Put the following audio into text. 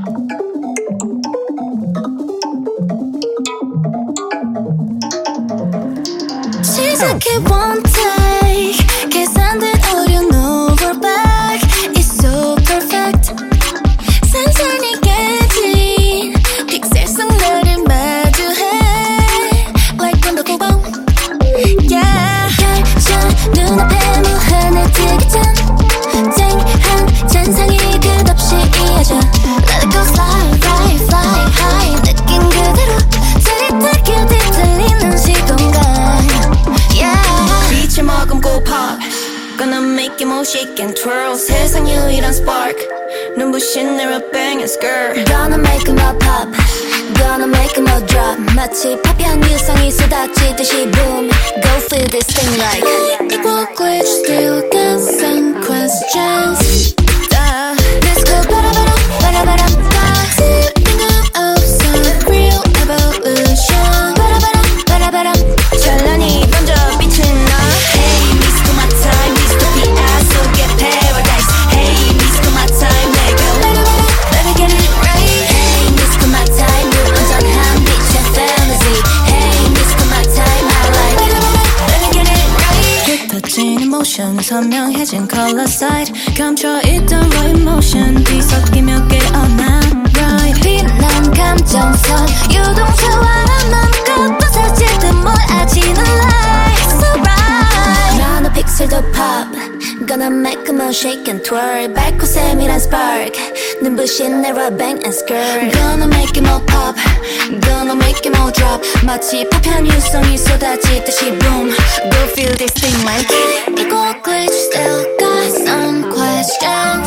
시작해 one take 계산된 어려운 overback It's so perfect 산산이 깨진 픽셀 속 나를 마주해 Like wonderful bomb Yeah 결정 눈앞에 뭐 하나 뜨기 전 쨍한 잔상이 끝없이 이어져 Let it go slide fly fly high 느낀 그대로 짜릿하게 뒤틀리는 시공간 빛을 머금고 pop Gonna make you more shake and twirl 세상 유일한 spark 눈부신 내려 bang and skirt Gonna make em all pop Gonna make em all drop 마치 파편 유성이 쏟아지듯이 boom Go feel this thing like Equal glitch still got some questions Let's go 바라바람 바라바람 Feeling of some real evolution 바라바람 바라바람 찬란히 번져 빛은 나 Hey Mr. My time Mr. P.I. So get paradise Hey Mr. My time 내가 Let me get it right Hey Mr. My time 무언전한 빛의 fantasy Hey Mr. My time I like Let me get it right 흩어진 emotion 선명해진 color side 감춰있던 raw emotion 뒤섞이며 깨어난 right 빛난 감정선 유동차와는 맘껏 부서질 듯 몰아치는 light So right 나노 픽셀도 pop Gonna make em all shake and twirl 밝고 세밀한 spark 눈부신 내려 bang and skirt Gonna make em all pop Gonna make em all drop 마치 파편 유성이 쏟아지듯이 boom Go feel this thing like Equal glitch still got some questions